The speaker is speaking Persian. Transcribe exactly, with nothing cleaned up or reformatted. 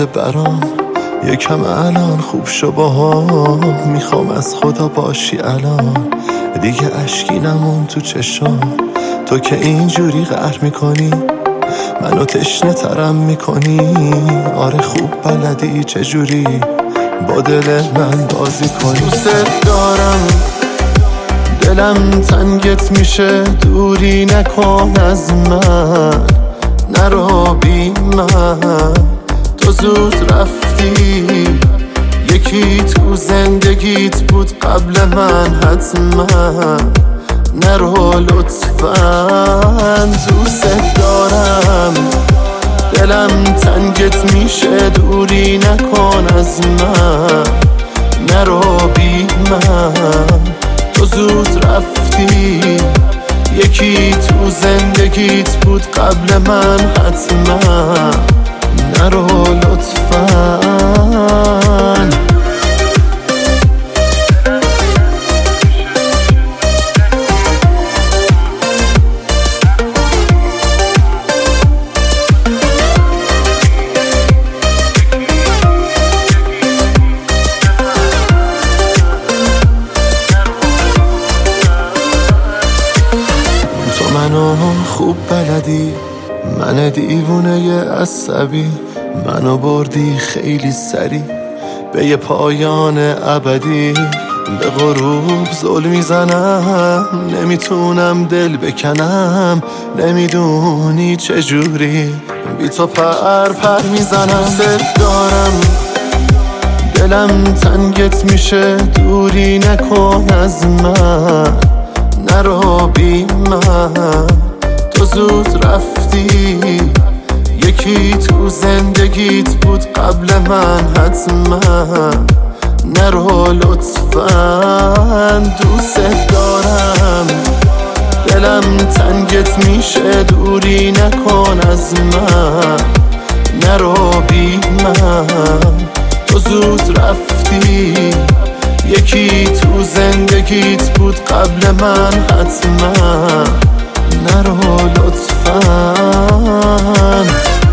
اومده برام یکم الان خوب شو باها، میخوام از خدا باشی الان، دیگه اشکی نمون تو چشام. تو که اینجوری قهر میکنی منو تشنه ترم میکنی، آره خوب بلدی چجوری با دل من بازی کنی. دوست دارم دلم تنگت میشه، دوری نکن از من، نرو بی من. تو زود رفتی، یکی تو زندگیت بود قبل من حتما، نرو لطفاً. دوست دارم دلم تنگت میشه، دوری نکن از من، نرو بی من. تو زود رفتی، یکی تو زندگیت بود قبل من حتما، نرو لطفاً. منو خوب بلدی، من دیوونه عصبی، منو بردی خیلی سری به یه پایان ابدی. به غروب زل میزنم، نمیتونم دل بکنم، نمیدونی چجوری بی تو پر پر میزنم. دوست دارم دلم تنگت میشه، دوری نکن از من، نرو بی من. تو زود رفتی، یکی تو زندگیت بود قبل من حتما، نرو لطفاً. دوست دارم دلم تنگت میشه، دوری نکن از من، نرو بی من. تو زود رفتی، یکی تو زندگیت بود قبل من حتما، نرو لطفاً.